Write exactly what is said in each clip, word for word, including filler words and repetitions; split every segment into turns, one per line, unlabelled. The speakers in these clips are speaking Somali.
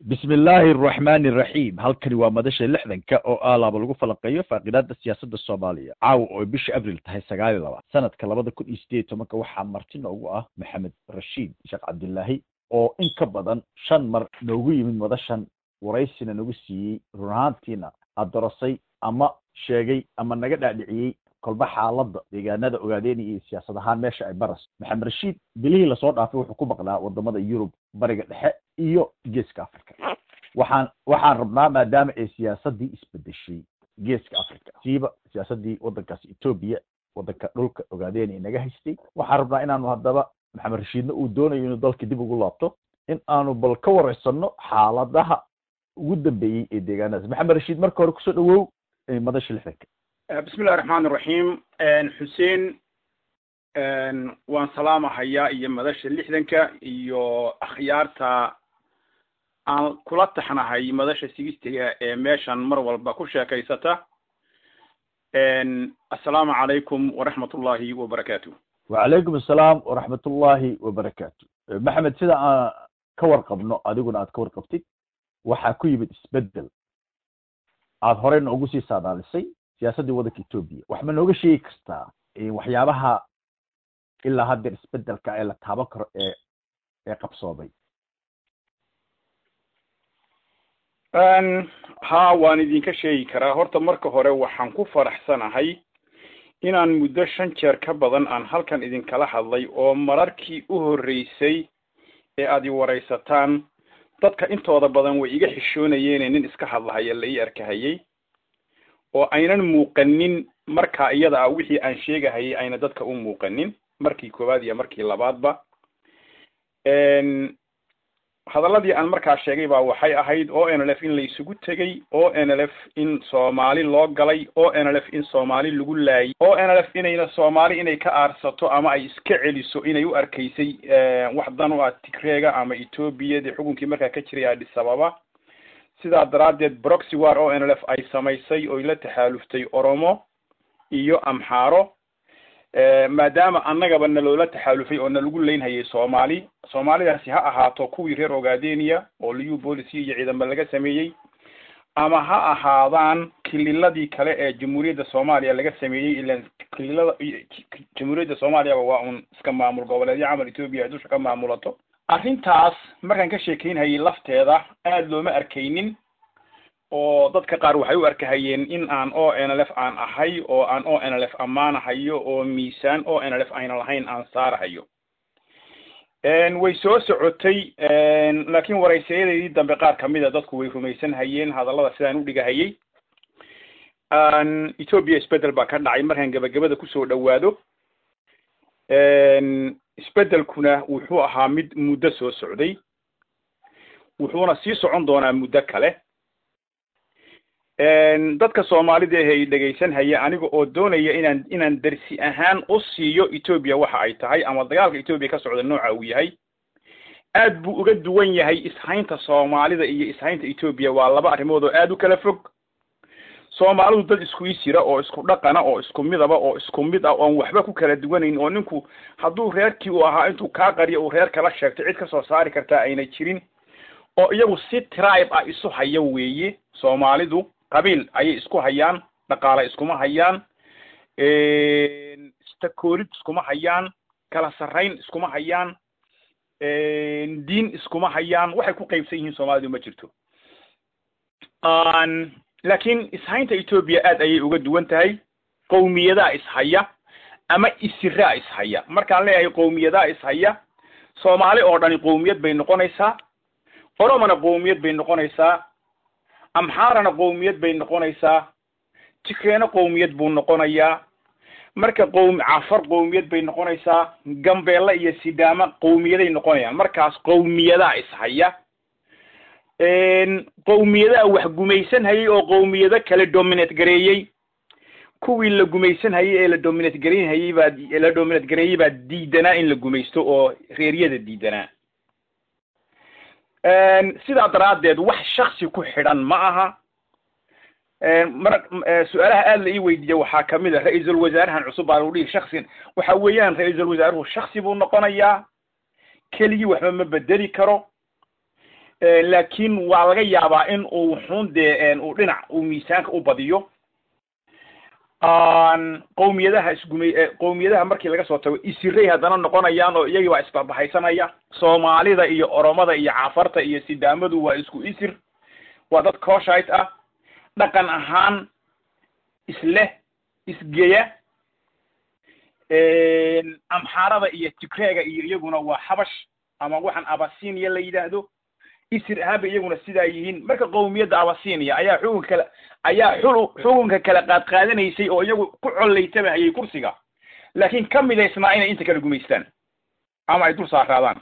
بسم الله الرحمن الرحيم halkani waa madasha lixdanka oo aalaaba lagu falaqeeyo faaqidaada siyaasadda Soomaaliya caawa oo bisha Abriil tahay sagaal iyo labaatan sanadka laba kun iyo siddeed iyo toban waxaa marti noogu ah Maxamed Rashiid Sheekh Cabdullaahi oo in ka badan shan mar noogu yimid madashan waraysina nagu siiyey runaantiina adoorasay ama sheegay ama naga dhaadhiciyay kolba xaaladda deegaanada ogaadeen iyo siyaasad ahaan meesha ay baras Maxamed Rashiid bilihii la soo dhaafay wuxuu ku baqnaa wadamada Yurub bariga dhexe iyo geeska Afrika waxaan waxaan rabnaa maadaama ay siyaasadii isbedeshay geeska Afrika siiba siyaasadii wadankaas Ethiopia wadanka dhulka ogaadeen inaga haystay waxaan rabnaa inaanu hadaba Maxamed Rashiidna uu doonayo inuu dalka dib ugu laabto in aanu bal ka wareysano xaaladaha ugu dambeeyay ee deegaanadaas Maxamed Rashiid marka hore kusoo dhawow madasha lixdanka
بسم الله الرحمن الرحيم حسين وان سلام حيا iyo madasha lixdanka iyo akhyaarta aan kula taxanahay madasha sigistiga ee meeshan mar walba ku sheekaysata assalaamu calaykum waraxmatullaahi wabarakaatuh
وعليكم السلام ورحمة الله وبركاته محمد سيدا ka warqabno adiguna aad ka warqabtid waxa ku yimid isbedel aad horeyna ugu sii saadaalisay siyaasadda waddanka Ethiopia wax ma nooga sheegi kartaa ee waxyaabaha ilaa hadda isbedelka ay la taaban karo ee ee qabsoomay
aan ha waan idinka sheegi karaa horta marka hore waxaan ku faraxsanahay inaan muddo shan jeer ka badan aan halkan idin kala hadlay oo mararkii u horeysay ee aad i wareysataan dadka intooda badan way iga xishoonayeen nin iska hadlahaya la ii arkahayay oo aynan muuqanin marka iyada ah wixii aan sheegahayay ayna dadka u muuqanin markii koobaad iyo markii labaadba een hadaladii aan markaa sheegay baa waxay ahayd O N L F in la isugu tagay O N L F in Soomaali loo galay O N L F in Soomaali lagu laayay O N L F inayna Soomaali inay ka aarsato ama ay iska celiso inay u arkaysay wax dan u ah Tigreega ama Ethiopia xukunkii markaa ka jiray Addis Ababa sidaa daraadeed proxy war O N L F ay samaysay oo la taxaaluftay Oromo iyo Amharo ee maadaama annagaba naloola taxaalufay oo nalagu leeyahay Soomaali Soomaalidaasi ha ahaato kuwii reer Ogaadeniya oo liyu booliisi iyo ciidamada laga sameeyay ama ha ahaadaan kililadii kale ee Jamhuuriyadda Soomaaliya laga sameeyay ilaa kililada Jamhuuriyadda Soomaaliya waa un iska maamul goboleedyo camal Ethiopia dusha ka maamulato arrintaas markaan ka sheekeynayay lafteeda aad looma arkaynin oo dadka qaar waxay u arkahayeen in aan O N L F aan ahay oo aan O N L F amaanahayo oo miisaan O N L F ayna lahayn aan saarahayo een way soo socotay een laakiin waraysiyeedii dambe qaar kamid ah dadku way rumaysan hayeen hadallada sidaan u dhigahayay aan Ethiopia isbedel baa ka dhacay markaan gabagabada ku soo dhawaado een isbedelkuna wuxuu ahaa mid muddo soo socday wuxuuna sii socon doonaa muddo kale een dadka Soomaalida ay dhageysan haya aniga oo doonaya inaan inaan darsi ahaan u siiyo Ethiopia waxa ay tahay ama dagaalka Ethiopia ka socda nooca uu yahay aad buu uga duwan yahay ishaynta Soomaalida iyo ishaynta Ethiopia waa laba arrimood oo aad u kala fog Soomaalidu dad isku isira oo isku dhaqana oo isku midaba oo isku mid ah oo waxba ku kala duwanayn oo ninku hadduu reerkii uu ahaa intuu ka qariyo uu reer kala sheegtay cid ka soo saari kartaa ayna jirin oo iyagu si tribe ah isu haya weeye Soomaalidu qabiil ayay isku hayaan dhaqaale iskuma hayaan ee istakoorid iskuma hayaan kala sarreyn iskuma hayaan ee diin iskuma hayaan waxay ku qaybsan yihiin Soomaalidu ma jirto aan laakiin ishaynta Ethiopia aad ayay uga duwan tahay qowmiyadaha ishaya ama isira ishaya markaan leeyahay qowmiyadaha ishaya Soomaali oo dhan qowmiyad bay noqonaysaa Oromona qowmiyad bay noqonaysaa Amharana qowmiyad bay noqonaysaa Tigreena qowmiyad buu noqonayaa marka qowm Afar qowmiyad bay noqonaysaa Gambeella iyo Sidaama qowmiyaday noqonayaan markaas qowmiyadaha ishaya een qowmiyadaha wax gumaysan hayay oo qowmiyada kale dominate gareeyay kuwii la gumaysan hayay ee la dominate gareeyay baa la dominate gareeyay baa diidanaa in la gumaysto oo reeriyada diidanaa een sida daraadeed wax shakhsi ku xidhan ma aha een mar su'aalaha aad la ii weydiiyay waxa kamid ah ra'iisul wasaarahan cusub baa uu dhigay shakhsi waxa weeyaan ra'iisul wasaaruhu shakhsi buu noqonayaa keligii waxba ma bedeli karo laakiin waa laga yaabaa in uu xun dee uu dhinac uu miisaanka u badiyo qowmiyadaha isgumay qowmiyadaha markii laga soo tago isiray haddana noqonayaan oo iyagii waa isbarbahaysanaya soomaalida iyo oromada iyo cafarta iyo sidaamadu waa isku isir waa dad kooshayt ah dhaqan ahaan isleh isgeya amxaarada iyo tigreega iyo iyaguna waa xabash ama waxaan abasinia la yidhaahdo isir ahaanba iyaguna sidaa yihiin marka qowmiyadda abasinia ayaa xukunka kale ayaa xul xukunka kala qaad qaadanaysay oo iyagu ku collaytaba hayay kursiga laakiin ka midaysnaa inay inta kala gumaystaan ama ay dul saaraadaan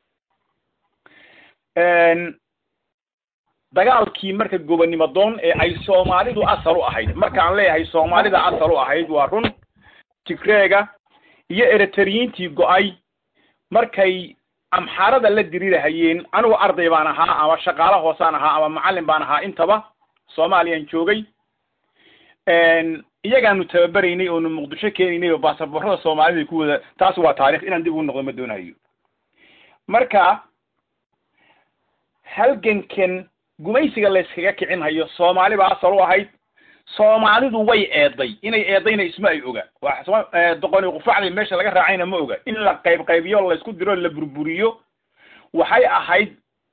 dagaalkii marka gobonnimo doon ee ay soomaalidu asal u ahayd markaan leeyahay soomaalida asal u ahayd waa run tigreega iyo eritriyiintii go-ay markay amxaarada la dirirahayeen anigu arday baan ahaa ama shaqaale hoosaan ahaa ama macallin baan ahaa intaba soomaaliyaan joogay iyagaanu tababaraynay oonu muqdisho keenaynay oo baasaboorada soomaalida ku wada taas waa taarikh inaan dib ugu noqdo ma doonayo marka halgankan gumaysiga la iskaga kicin hayo soomaali baa asal u ahayd soomaalidu way eeday inay eedayna isma ay oga waa doqoni qufacday meesha laga raacayna ma oga in la qayb qaybiyo la isku diro la burburiyo waxay ahayd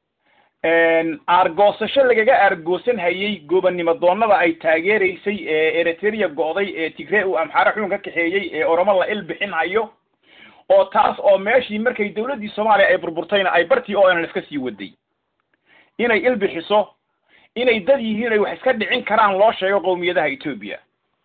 aargoosasho lagaga aargoosan hayay gobonnimo doonada ay taageeraysay ee eritrea go'day ee tigre uu amxaara xukun ka kaxeeyey ee oromo la il bixin hayo oo taas oo meeshii markay dawladdii soomaaliya ay burburtayna ay bartii oo n iska sii waday inay il bixiso inay dad yihiin ay wax iska dhicin karaan loo sheego qowmiyadaha Ethiopia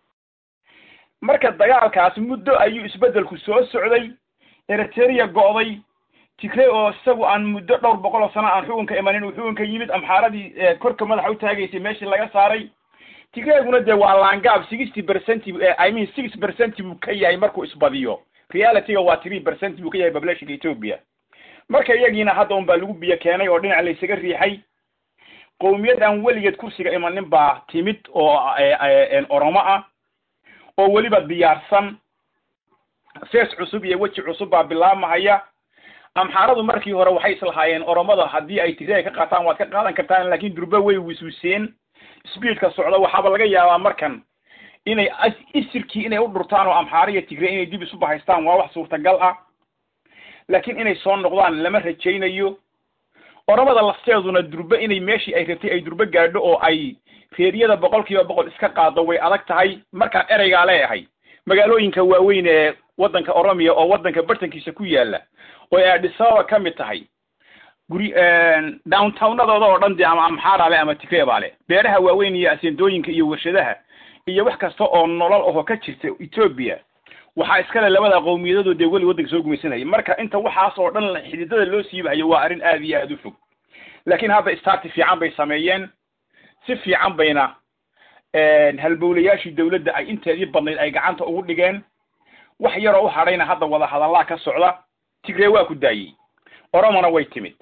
marka dagaalkaas muddo ayuu isbedelku soo socday eritrea go'day tigre oo isagu aan muddo dhowr boqol oo sano aan xukunka imanin uu xukunka yimid amxaaradii korka madaxa u taagaysay meeshii laga saaray tigreeguna dee waa laangaab sixty percent I mean six percent buu ka yahay markuu isbadiyo reality-ga waa three percent buu ka yahay population-ka Ethiopia marka iyagiina hadda un baa lagu biyo keenay oo dhinac la isaga riixay qowmiyad aan weligeed kursiga imanin baa timid oo oromo ah oo weliba diyaarsan fees cusub iyo weji cusub baa bilaabmahaya amxaaradu markii hore waxay islahaayeen oromada haddii ay tigre ka qaataan waad ka qaadan kartaan laakiin durba way wiswiseen speedka socda waxaaba laga yaabaa markan inay isirkii inay u dhurtaan oo amxaariya tigre inay dib isu bahaystaan waa wax suurtagal ah laakiin inay soo noqdaan lama rajaynayo oromada lafteeduna durba inay meeshii ay rabtay ay durba gaadho oo ay reeriyada boqolkiiba boqol iska qaado way adag tahay markaan ereygaa leeyahay magaalooyinka waaweyn ee waddanka oromiya oo waddanka bartankiisa ku yaala oo ay Addis Ababa ka mid tahay guri downtownadooda oo dhan dee ama amxaara leh ama tigre baa leh beeraha waaweyn iyo aseendooyinka iyo warshadaha iyo wax kasta oo nolol oo ka jirta Ethiopia waxaa iskale labada qowmiyadooda dee weli waddanka soo gumaysanaya marka inta waxaas oo dhan xididada loo siibayo waa arrin aad iyo aad u fog laakiin hadda start fiican bay sameeyeen si fiican bayna halbowlayaashii dawladda ay inteedii badnayd ay gacanta ugu dhigeen wax yar oo u hadhayna hadda wada hadallaa ka socda tigre waa ku daayey oromona way timid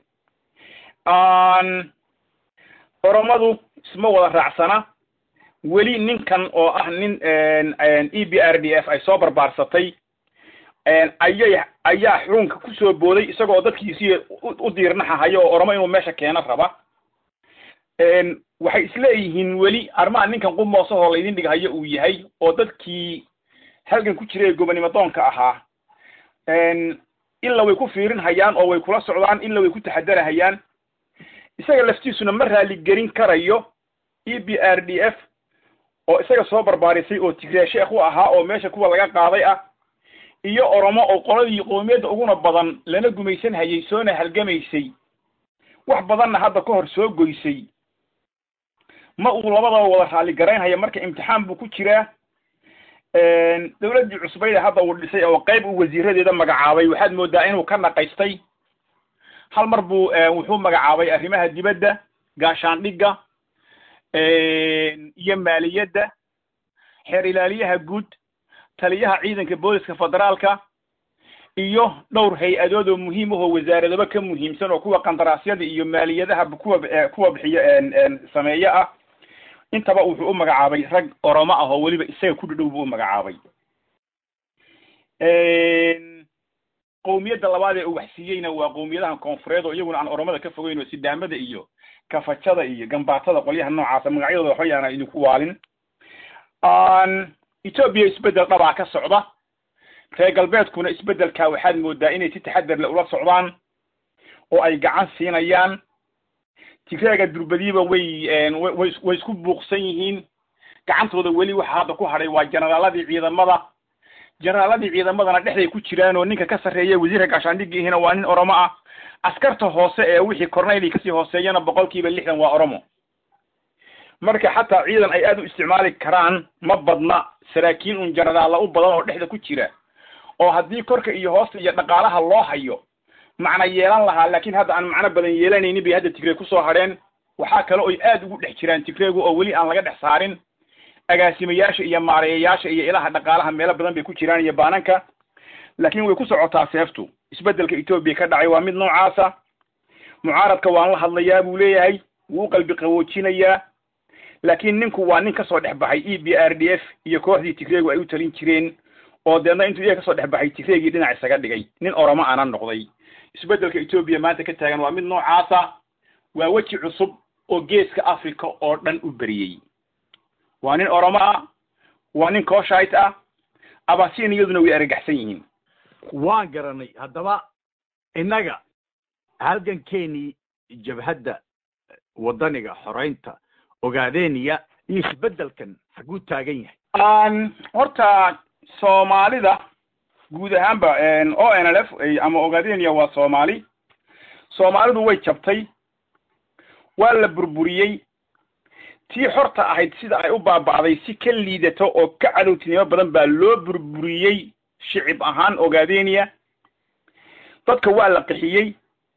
oromadu isma wada raacsana weli ninkan oo ah nin E B R D F ay soo barbaarsatay ayay ayaa xurunka ku soo booday isagoo dadkiisii u diirnaxahayo oo oromo inuu meesha keena raba waxay isleeyihiin weli armaha ninkan qumoosaho laydin dhigahayo uu yahay oo dadkii halgan ku jiray gobonnimo doonka ahaa illa way ku fiirin hayaan oo way kula socdaan illa way ku taxadarahayaan isaga laftiisuna ma raali gelin karayo E B R D F oo isaga soo barbaarisay oo tigre sheekh u ahaa oo meesha kuwa laga qaaday ah iyo oromo oo qoladii qoomiyadda uguna badan lana gumaysan hayay soona halgamaysay wax badanna hadda ka hor soo goysay ma uu labadaba wada raali garaynhaya marka imtixaan buu ku jiraa dawladdii cusbayda hadda uu dhisay oo qayb uu wasiiradeeda magacaabay waxaad moodaa inuu ka naqaystay hal mar buu wuxuu magacaabay arrimaha dibadda gaashaandhigga iyo maaliyadda xeer ilaaliyaha guud taliyaha ciidanka booliska federaalka iyo dhowr hay-adood oo muhiim ah oo wasaaradaba ka muhiimsan oo kuwa qandaraasyada iyo maaliyadaha kuwa kuwa bixiya sameeya ah intaba wuxuu u magacaabay rag oromo ah oo weliba isaga ku dhadhow buu u magacaabay qowmiyadda labaad ee uu waxsiiyeyna waa qowmiyadahan koonfureed oo iyaguna aan oromada ka fogeyn oo sidaamada iyo kafajada iyo gambaatada qolyaha noocaasa magacyadooda waxba yaana idinku waalin Ethiopia isbedel dhabaa ka socda reer galbeedkuna isbedelka waxaad moodaa inay si taxadar leh ula socdaan oo ay gacan siinayaan Tigreega durbadiiba way way isku buuqsan yihiin gacantooda weli waxa hadda ku haray waa generaaladii ciidamada generaaladii ciidamadana dhexday ku jiraan oo ninka ka sareeya wasiirka gaashaandhigihina waa nin Oromo ah askarta hoose ee wixii korneyli kasii hooseeyana boqolkiiba lixdan waa Oromo marka xataa ciidan ay aad u isticmaali karaan ma badna saraakiin un generaal u badan oo dhexda ku jira oo haddii korka iyo hoosta iyo dhaqaalaha loo hayo macna yeelan lahaa laakiin hadda aan macna badan yeelanaynin bay hadda Tigreeg ku soo hareen waxa kale oo ay aad ugu dhex jiraan Tigreegu oo weli aan laga dhex saarin agaasimayaasha iyo maareeyayaasha iyo ilaha dhaqaalaha meelo badan bay ku jiraan iyo baananka laakiin way ku socotaa seeftu isbedelka Ethiopia ka dhacay waa mid noocaasa mucaaradka waan la hadlayaa buu leeyahay wuu qalbi qawoojinayaa laakiin ninku waa nin ka soo dhex baxay E B R D F iyo kooxdii Tigreegu ay u talin jireen oo deedna intuu iyaga ka soo dhex baxay Tigreegii dhinac isaga dhigay nin Oromo aan noqday isbedelka Ethiopia maanta ka taagan waa mid noocaasa waa waji cusub oo geeska Afrika oo dhan u bariyay waa nin Oromo ah waa nin Koshite ah Abasiniyaduna way argagaxsan yihiin
waan garanay haddaba inaga halgankeeni jabhadda wadaniga xoreynta ogaadeenaya iyo isbedelkan xaguu taagan yahay
aan horta Soomaalida guud ahaanba O N L F ama ogaadeenaya waa Soomaali Soomaalidu way jabtay waa la burburiyay tii xorta ahayd sida ay u baabacday si ka liidato oo ka cadowtinimo badan baa loo burburiyay shicib ahaan ogaadeenaya dadka waa la qixiyay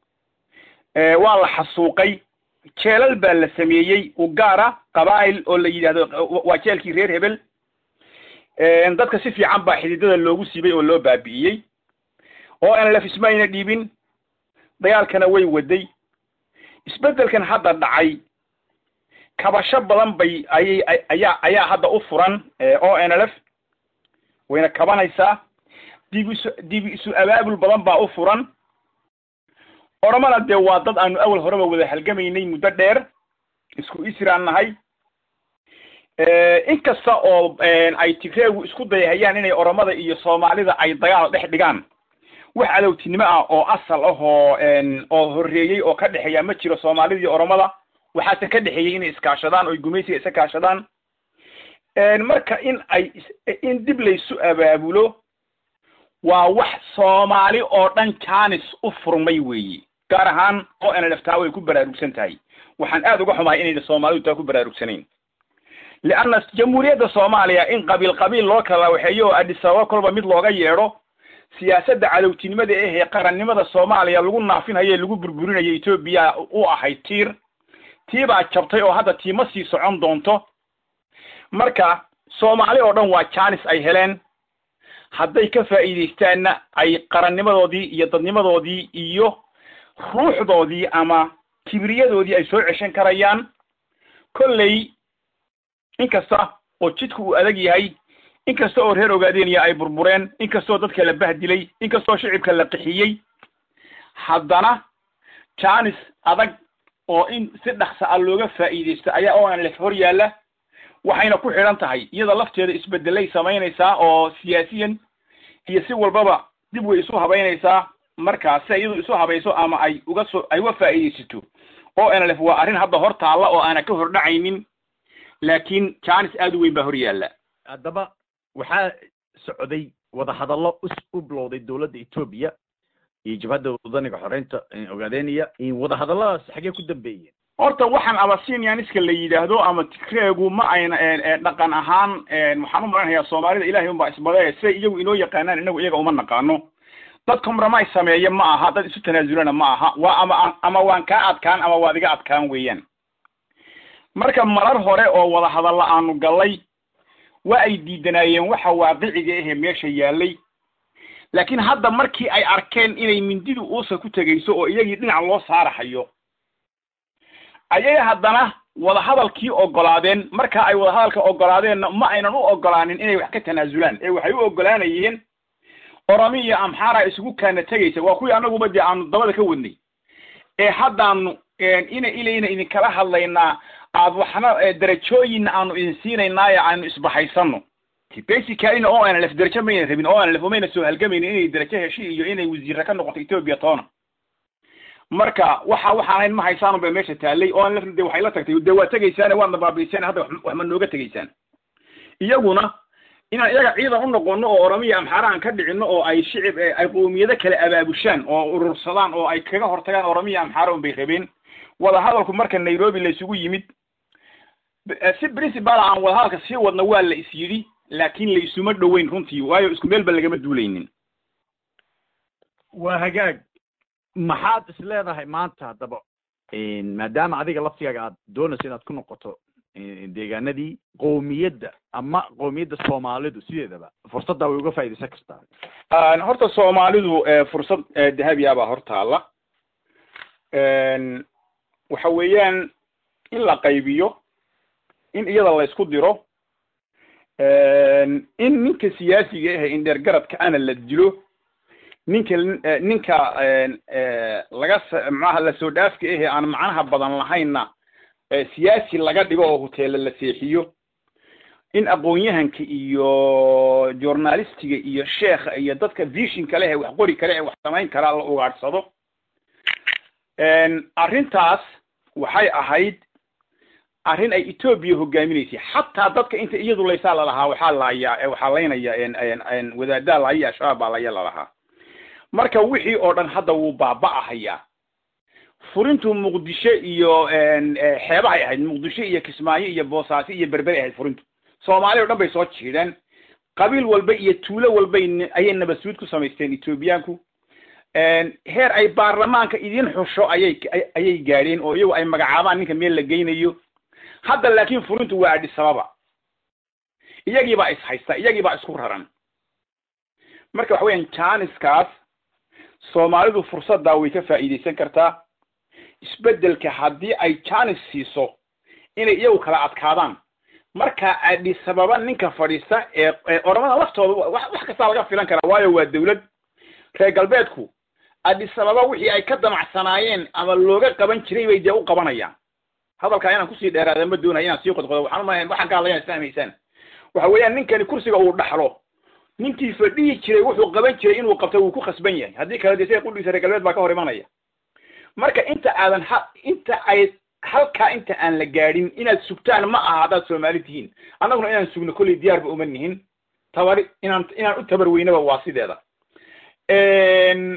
ee waa la xasuuqay jeelal baa la sameeyay u gaara qabaa'il oo la yiraahdo waa jeelkii reer hebel ee dadka si fiican baa xididada loogu siibay oo loo baabi'iyay oo aan la fismayna dhiibin dagaalkana way waday isbedelkan hadda dhacay kabasho badan bay ay ayaa ayaa hadda u furan O N L F wayna kabanaysaa dib isu dib isu abaabul badan baa u furan Oromada de waa dad aanu awal horeba wada halgamaynay muddo dheer isku israanahay ee inkasta oo ay Tigreegu isku dayayaan inay Oromada iyo Soomaalida ay dagaal dhex dhigaan wax cadowtinimo ah oo asal ah oo oo horeeyay oo ka dhaxeeya ma jiro Soomaalida iyo Oromada waxaase ka dhaxeeyay inay iskaashadaan oo gumaysiga iska kaashadaan een marka in ay in dib laysu abaabulo waa wax Soomaali oo dhan Jaanis u furmay weeyii gaar ahaan O N L F taa way ku baraarugsan tahay waxaan aad uga xumahay inay Soomaalidu taa ku baraarugsanayn لأن جمهورية الصومالية إن قبيل قبيل لوكلا وحيو أدي سوا كل بمثل لوجا يرو سياسة عدوتين ماذا إيه قرن ماذا الصومالية لقول نافين هي لقول بربرين هي إثيوبيا أو أحيتير تيبع شبطي أو هذا تيمسي سعون دونتو مركا صومالي أردن واتشانس أي هلين حتى يكفى إيديستان أي قرن ماذا دي يطن ماذا دي إيوه روح دي أما كبرية دي أي سوء عشان كريان كلي inkasta oo jidku uu adag yahay inkasta oo reer ogaadeenaya ay burbureen inkasta oo dadka la bahdilay inkasta oo shicibka la qixiyay haddana Jaanis adag oo in si dhaxsa ah looga faa'iideysto ayaa oo aan la hor yaala waxayna ku xiran tahay iyada lafteeda isbedelay sameynaysaa oo siyaasiyan iyo si walbaba dib way isu habeynaysaa markaas iyadu isu habayso ama ay uga soo ay wa faa'iideysato oo aan la waa arin hadda hor taala oo aan ka hor dhacaynin laakiin Jaanis aad u weyn baa hor yaala
haddaba waxaa socday wada hadallo u bilowday dawladda Ethiopia iyo jabhadda wadaniga xoreynta ogaadeenaya in wada hadalladaas xagee ku dambeeyeen
horta waxaan Abasiniyaniska la yiraahdo ama Tigreegu ma ayna dhaqan ahaan waxaan u maranayaa Soomaalida Ilaahay un baa isbaday si iyagu inoo yaqaanaan inagu iyaga uma naqaano dad compromise sameeyo ma aha dad isu tanaasulana ma aha waa ama ama waan ka adkaan ama waad iga adkaan weeyaan marka marar hore oo wada hadal la'aanu galay waa ay diidanayeen waxa waaqiciga ah meesha yaalay laakiin hadda markii ay arkeen inay mindidu uusa ku tagayso oo iyagii dhinac loo saarahayo ayay haddana wada hadalkii ogolaadeen marka ay wada hadalka ogolaadeen ma aynan u ogolaanin inay wax ka tanaasulaan ee waxay u ogolaanayeen oromiya amxaara isugu kaana tegaysa waa kuwii anaguba dee aanu dabada ka wadnay ee haddaanu ina ilayna idinkala hadlaynaa aad waxna darajooyin aanu idin siinaynaaye aanu isbahaysano basically oo aan laf darajo mayna rabin oo aan laf mayna soo halgamaynin inay darajo heshiis iyo inay wasiir ka noqoto Ethiopia toona marka waxa waxaan ma haysaan bay meesha taalay oo aan laf de waxay la tagtay de waa tagaysaan waan baabiisaan hadda wax ma nooga tagaysaan iyaguna inaan iyaga ciidan u noqono oo oromiya amxaaraan ka dhicino oo ay shicib ay qoomiyada kale abaabushaan oo urursadaan oo ay kaga hortagaan oromiya amxaaraan bay rabeen wada hadalku marka Nairobi la isugu yimid si principal aan wada hadalka si wadna waa la isyiri laakiin la isuma dhaweyn runtii waayo isku meel ba lagama duulaynin
waa hagaag maxaad is leedahay maanta hadaba maadaama adiga laftigaaga aad doonayso inaad ku noqoto deegaanadii qoomiyadda ama qoomiyadda Soomaalidu sideedaba fursadda way uga faa'iideysan kartaa
aan horta Soomaalidu fursad dahabi ah baa hortaala een waxa weeyaan in la qaybiyo in iyada la isku diro een in ninka siyaasiga ah in dheergaradka ana la dilo ninka ninka een laga macnaha la soo dhaafka ah aan macnaha badan lahayna siyaasi laga dhigo oo hotel la seexiyo in aqoonyahanka iyo journalistiga iyo sheekha iyo dadka vision kale ee wax qori kale ee wax samayn kara la ogaarsado een arintaas waxay ahayd arin ay Ethiopia hogaaminaysay hatta dadka inta iyadu leeysa la lahaa waxa la ayaa waxa leynaya in in wadaada la ayaa shabaab la ayaa la lahaa marka wixii oo dhan hadda wuu baaba'ahaya furintu Muqdisho iyo een xeebaha ay ahayd Muqdisho iyo Kismaayo iyo Boosaaso iyo Berbera ay furintu Soomaaliya oo dhan bay soo jiideen qabiil walba iyo tuulo walba ay nabasuud ku sameysteen Ethiopiaanku een heer ay baarlamaanka idin xusho ayay ayay gaareen oo iyagu ay magacaabaan ninka meel la geynayo hadda laakiin furintu waa Addis Ababa iyagii baa is haysta iyagii baa isku raran marka waxa weeyaan chance-kaas Soomaalidu fursadda way ka faa'iideysan kartaa isbedelka hadii ay chance siiso inay iyagu kala adkaadaan marka Addis Ababa ninka fadhiista ee oromada laftooda wax kasta laga filan kara waayo waa dawlad reer galbeedku Addis Ababa wixii ay ka damacsanaayeen ama looga qaban jiray bay u qabanayaan hadalka ayaan ku sii dheeraada ma doonayo inaan sii qodqodo waxaan ma waxaan ka hadlayaa isfahmaysan waxa weeyaan ninkani kursiga uu dhaxlo ninkii fadhiyi jiray wuxuu qaban jiray inuu qabto uu ku khasban yahay hadii kala deesay qudhiisa reer galbeed baa ka hor imanaya marka inta aadan inta ay halka inta aan la gaadhin inaad sugtaan ma aha hadaad Soomaali tihiin annaguna inaan sugno kulli diyaar ba uma nihin tabari inaan inaan u tabar weynaba waa sideeda een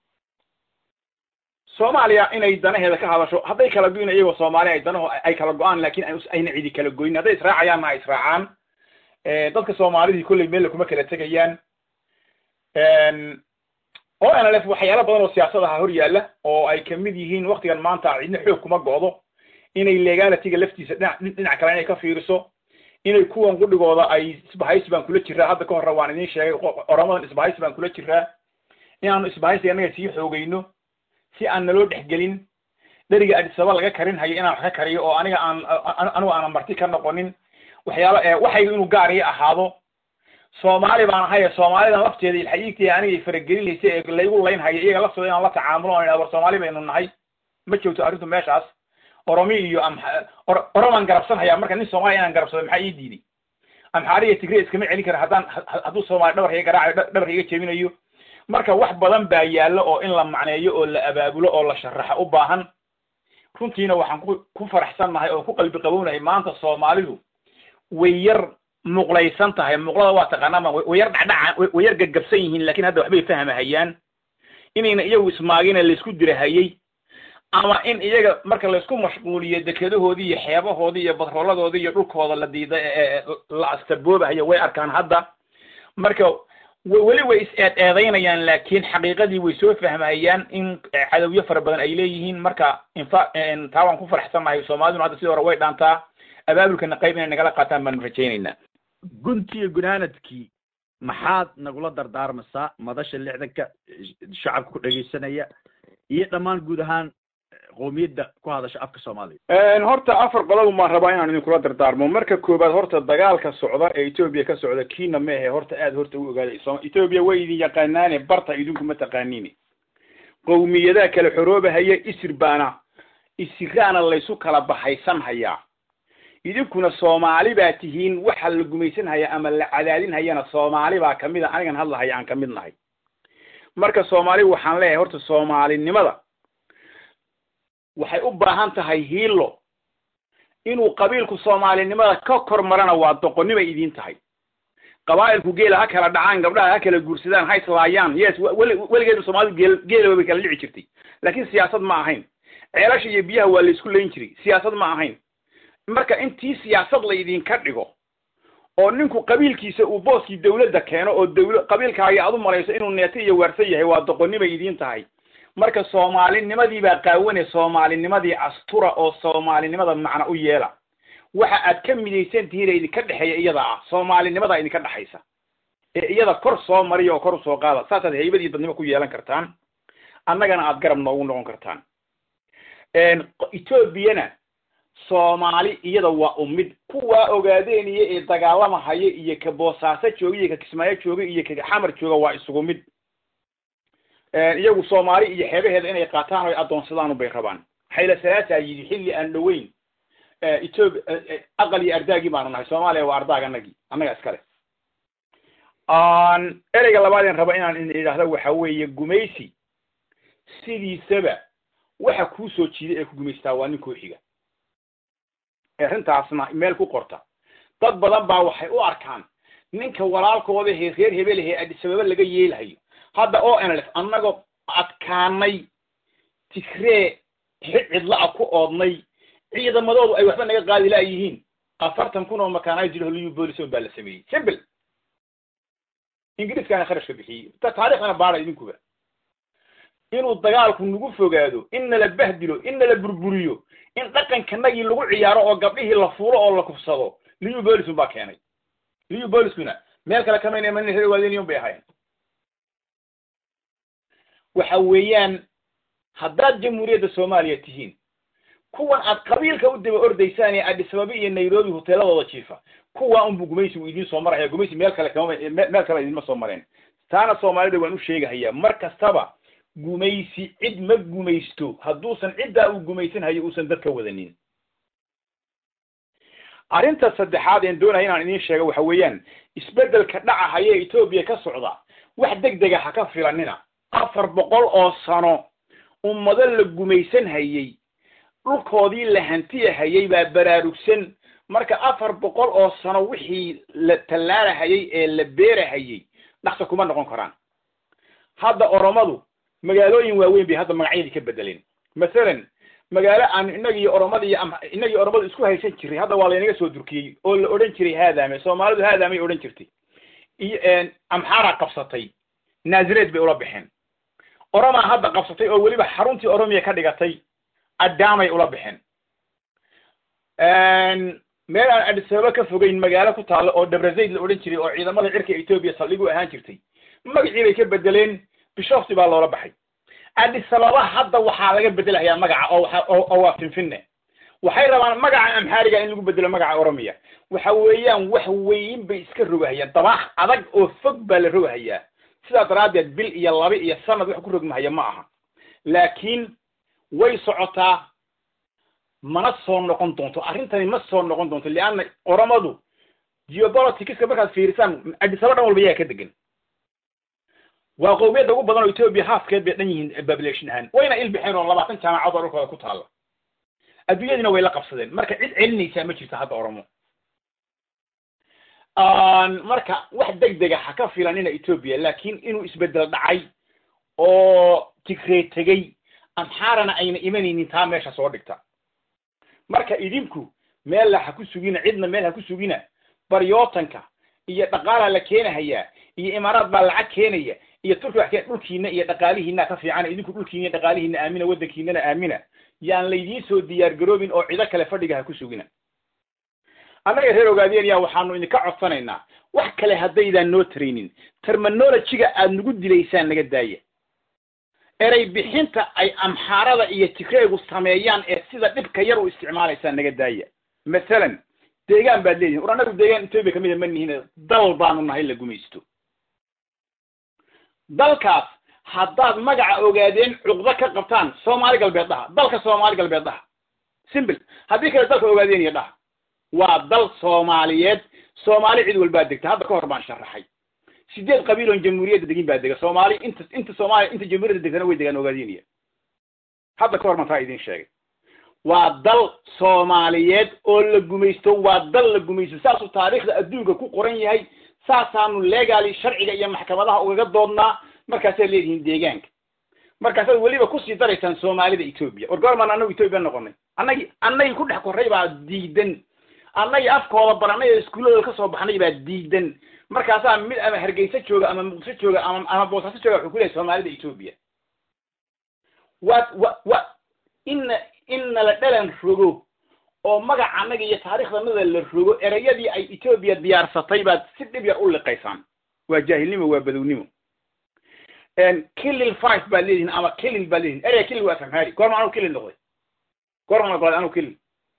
Soomaaliya inay danaheeda ka hadasho haday kala goyn iyaga Soomaaliya ay danaho ay kala go'aan laakiin ayna cidi kala goyn haday israacayaan ma israacaan ee dadka Soomaalida kulli meel kuma kala tagayaan een oo ana laf waxyaalo badan oo siyaasadaha hor yaala oo ay kamid yihiin waqtigan maanta cidna xoog kuma go'do inay legality-ga laftiisa dhinac kale inay ka fiiriso inay kuwan qudhigooda ay isbahays baan kula jiraa hadda ka hor waan idin sheegay oramadan isbahays baan kula jiraa inaan isbahaysiga anaga sii xoogayno si aan naloo dhexgelin dariga Addis Ababa laga karin hayo inaan wax ka kariyo oo aniga aan anigu aan marti ka noqonin waxyaalo ee waxay inuu gaar yahay ahaado Soomaali baan ahay Soomaalida lafteeda ilxayiigtii aniga faragelinaysa ee laygu leyn hayo iyaga laftooda inaan la tacaamulo oo inaan Soomaali baynu nahay ma joogto arrintu meeshaas Oromiya iyo am Oroman garabsan haya marka nin Soomaali inaan garabsado maxay ii diiday amxaariga Tigray iskama celin kara haddaan hadduu Soomaali dhabar iga garaaco dhabar iga jeebinayo marka wax badan baa yaalo oo in la macneeyo oo la abaabulo oo la sharaxo u baahan runtiina waxaan ku faraxsanahay oo ku qalbi qabownahay maanta Soomaalidu way yar muqlaysan tahay muqlada waa taqaanaa way yar dhacdhac way yar gagabsan yihiin laakiin hadda waxbay fahmayaan inayna iyagu ismaagina la isku dirahayay ama in iyaga marka la isku mashquuliyo dekedahoodii iyo xeebahoodii iyo badrooladoodii iyo dhulkooda la diiday la astaboobayo way arkaan hadda marka wali way is eedeynayaan laakiin xaqiiqadii way soo fahmayaan in cadawyo fara badan ay leeyihiin marka in taawan ku faraxsanahay Soomaalidu hadda sidoo hore way dhaantaa abaabulkana qayb inay nagala qaataan baan rajaynaynaa
guntiga gunaanadkii maxaad nagula dardaarmaysaa madasha lixdanka shacabka ku dhageysanaya iyo dhammaan guud ahaan qoomiyadda ku hadasha afka soomaaliya
horta afar qodob maan rabaa inaan idinkula dardaarmo marka koobaad horta dagaalka socda ee Ethiopia ka socda kiina ma ahe horta aad horta u ogaaday Ethiopia way idin yaqaanaane barta idinku ma taqaaniin qowmiyadaha kala xoroobahaya isirbaana isiraana la isu kala baxaysan hayaa idinkuna Soomaali baa tihiin waxa la gumaysan haya ama la cadaadin hayana Soomaali baa kamid ah anigan hadlahay aan kamid nahay marka Soomaali waxaan leeyahay horta Soomaalinimada waxay u baahan tahay hiilo inuu qabiilku Soomaalinimada ka kormarana waa doqonnimo idin tahay qabaa'ilku geela ha kala dhacaan gabdhaha ha kala guursadaan ha islaayaan yes weligeed Soomaali geel geela way kala dhici jirtay laakiin siyaasad ma ahayn ceelasha iyo biyaha waa la isku leeyin jiray siyaasad ma ahayn marka intii siyaasad la idin ka dhigo oo ninku qabiilkiisa uu booskii dawladda keeno oo dawlad qabiilkaaga aad u marayso inuu neeto iyo waarsa yahay waa doqonnimo idin tahay marka Soomaalinimadii baa qaawanay Soomaalinimadii astura oo Soomaalinimada macna u yeela waxa aad ka midaysan tihiin idin ka dhaxeeya iyada ah Soomaalinimada idin ka dhaxaysa ee iyada kor soo mariyo oo kor soo qaada saasad haybadii dadnimo ku yeelan kartaan annagana aad garab noogu noqon kartaan een Ethiopia Soomaali iyada waa ummid kuwa ogaadeen iyo ee dagaalama haye iyo ka boosaaso jooga iyo ka Kismaayo jooga iyo ka Xamar jooga waa isugu mid ee iyagu Soomaali iyo xeebaheeda inay qaataan oo adoonsadaan u bay rabaan xayla salaata yidi xilli aan dhaweyn ee Ethiopia aqal iyo ardaagi baan nahay Soomaaliya waa ardaaganagi anaga iskale aan ereyga labaad raba inaan idhaahdo waxa weeye gumaysi sidiisaba waxa ku soo jiiday ee ku gumaystaa waa nin kooxiga arrintaasna meel ku qorta dad badan baa waxay u arkaan ninka walaalkooda ee reer hebel ee Addis Ababa laga yeelayo hadda oo N L F annago adkaanay tikree cidla ku oodnay ciidamadoodu ay waxba naga qaadi laayihiin afartan kun oo makaanay jiro liyu booliso baa la sameeyay simple ingiriiska kharash ka bixiyay ta taariikhna baara idinkuba inuu dagaalku nagu fogaado in la bahdilo in la burburiyo in dhaqankanagii lagu ciyaaro oo gabdhihii la fuulo oo la kufsado liyu booliso baa keenay liyu boolisuna meel kale kama inay man reer waadiniyo bay ahayn waxa weeyaan haddaad jamhuuriyadda Soomaaliya tihiin kuwan aad qabiilka u daba ordaysaan ee Addis Ababa iyo Nairobi hoteeladooda jiifa kuwa un gumaysi idin soo maraya gumaysi meel kale kama meel kale idin ma soo mareen taana Soomaalida waan u sheegayaa mar kastaba gumaysi cid ma gumaysto hadduusan cidda uu gumaysan hayo uusan dadka wadanin arinta saddexaad ee doonaya inaan idin sheego waxa weeyaan isbedelka dhaca haya Ethiopia ka socda wax degdeg ah ka filanina afar boqol oo sano ummado la gumaysan hayay dhulkoodii la hantiya hayay baa baraarugsan marka afar boqol oo sano wixii la talaala hayay ee la beera hayay dhaqso kuma noqon karaan hadda oromadu magaalooyin waaweyn bay hadda magacyadii ka bedeleen مثلا magaalo aan inagii oromada iyo inagii oromada isku haysan jiray hadda waa la inaga soo durkiyay oo la oran jiray haadaame Soomaalidu haadaame oran jirtay iyo amxara qabsatay Nazareed bay ula bixeen oroma hadda qabsatay oo waliba xaruntii oromiya ka dhigatay adaamay ula bixeen een meel aan Addis Ababa ka fogeyn magaalo ku taalo oo Dabrazayd la oran jiray oo ciidamada cirka Ethiopia saldhigu ahaan jirtay magacii bay ka bedeleen Bishofti baa loola baxay Addis Ababa hadda waxa laga bedelayaa magaca oo oo waa finfinne waxay rabaan magaca amxaariga in lagu bedelo magaca oromiya waxa weeyaan wax weyn bay iska rogahayaan tabax adag oo fog baa la rogahayaa sida daraadeed bil iyo laba iyo sanad wax ku rogmahaya ma aha laakiin way socotaa mana soo noqon doonto arintani ma soo noqon doonto liana oromadu geopolitics markaad fiirsan Addis Ababa walba yaa ka degan waa qowmiyada ugu badan oo Ethiopia halfkeed bay dhan yihiin population ahaan wayna ilbixeen oo labaatan jaamacad oo dhulkooda ku taala adduunyadina way la qabsadeen marka cid celinaysa ma jirto hadda oromo aan marka wax degdeg ah ka filanina Ethiopia laakiin inuu isbedel dhacay oo Tigray tagay amxarana ayna imanaynin taa meesha soo dhigta marka idinku meel la ku sugina cidna meel ha ku sugina baryootanka iyo dhaqaalaha la keenayaa iyo imaaraad baa lacag keenaya iyo turki wax ka dhulkiina iyo dhaqaalihiina ka fiican idinku dhulkiina dhaqaalihiina aamina wadankiina aamina yaan laydii soo diyaar garoobin oo cid kale fadhiga ha ku sugina anaga reer ogaadeen yaa waxaanu idinka codsanaynaa wax kale haddaydan noo training terminology-ga aad nagu dilaysaan naga daaya eray bixinta ay amxaarada iyo tigreegu sameeyaan ee sida dhibka yar u isticmaalaysaa naga daaya masalan deegaan baad leeyihin war anagu deegaan Ethiopia kamid ma nihiin dal baanu nahay la gumaysto dalkaas haddaad magaca ogaadeen cuqda ka qabtaan Soomaali galbeed dhaha dalka Soomaali galbeed dhaha simple haddii kale dalka ogaadeen iyo dhaha waa dal Soomaaliyeed Soomaali cid walba degta hadda ka hor baan sharaxay sideed qabiil oo jamhuuriyadda degin baa dega Soomaali inta inta Soomaali inta jamhuuriyadda degana way degaan ogaadeen hadda ka hor ma taa idin sheegay waa dal Soomaaliyeed oo la gumaysto waa dal la gumaysto saasoo taariikhda adduunka ku qoran yahay saasaanu leegali sharciga iyo maxkamadaha uga doodnaa markaas ay leeyihiin deegaanka markaas waliba ku sii daraysan Soomaalida Ethiopia or goorma anagu Ethiopia noqonay anagi anagi ku dhex koray baa diidan anagi afkooda baranay iskuulada ka soo baxnay baa diidan markaas mid ama Hargeysa jooga ama Muqdisho jooga ama ama Boosaaso jooga wuxuu ku leeyahay Soomaalida Ethiopia what what what in in la dhalan rogo oo magaca anaga iyo taariikhdanada la rogo erayadii ay Ethiopia diyaarsatay baad si dhib yar u liqaysan waa jaahilnimo waa badownimo en kilil five baa leeyihiin ama kilil baa leeyihiin eraya kilil waa fahmay goorma aanu kilil noqday goorma noqday aanu kilil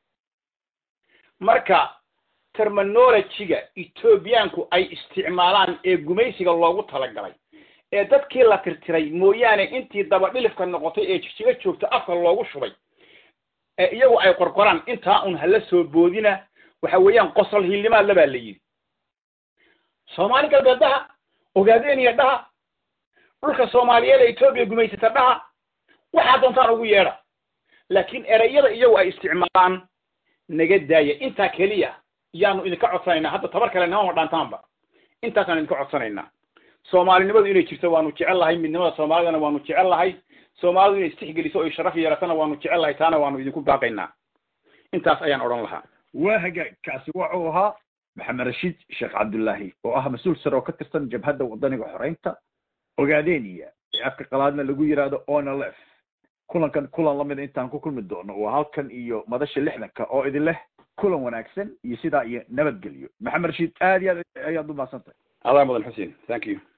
marka terminology-ga Ethiopiaanku ay isticmaalaan ee gumaysiga loogu talagalay ee dadkii la tirtiray mooyaane intii daba dhilifka noqotay ee jijiga joogta afka loogu shubay ee iyagu ay qorqoraan inta un hala soo boodina waxa weeyaan qosol hilima la baa la yiri Soomaali galbeedaha ogaadeen iyo dhaha dhulka Soomaaliyeed ee Ethiopia gumaysata dhaha waxa doontaan ugu yeedha laakiin erayada iyagu ay isticmaalaan naga daaya inta kaliya yaanu idinka codsanaynaa hadda tabar kale noo dhaantaanba intaasaan idinka codsanaynaa Soomaalinimadu inay jirto waanu jecel lahay midnimada Soomaalidana waanu jecel lahay Soomaalidu inay istixgeliso oo sharaf yeelatana waanu jecel lahay taana waanu idinku baaqaynaa intaas ayaan oran lahaa
waa hagaagkaasi wuxuu ahaa Maxamed Rashiid Sheekh Cabdullaahi oo ah mas'uul sare oo ka tirsan jabhadda wadaniga xoreynta ogaadeenaya ee afka qalaadna lagu yiraahdo O N L F kulankan kulan la mid intaan ku kulmi doono waa halkan iyo madasha lixdanka oo idin leh kulan wanaagsan iyo sidaa iyo nabadgelyo Maxamed Rashiid aad iyo aad ayaad u mahadsantahay
Allah mudan Xuseen thank you